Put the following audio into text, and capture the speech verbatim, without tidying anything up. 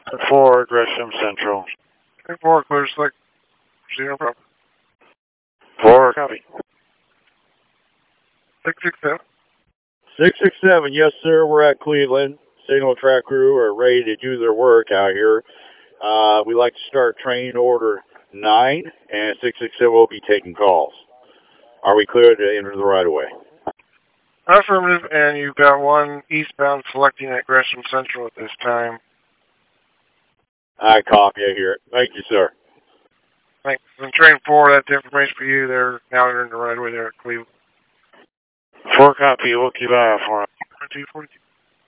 four, Gresham Central. four, clear slick. Zero problem. four, copy. six six seven. six six seven, yes, sir. We're at Cleveland. Signal track crew are ready to do their work out here. Uh, we'd like to start train order nine, and six six seven will be taking calls. Are we clear to enter the right of way? Affirmative, and you've got one eastbound selecting at Gresham Central at this time. I copy, I hear it. Thank you, sir. Thanks. And train four, that's information for you. They're now entering the right of way there at Cleveland. four, copy. We'll keep an eye out for them. two forty-two.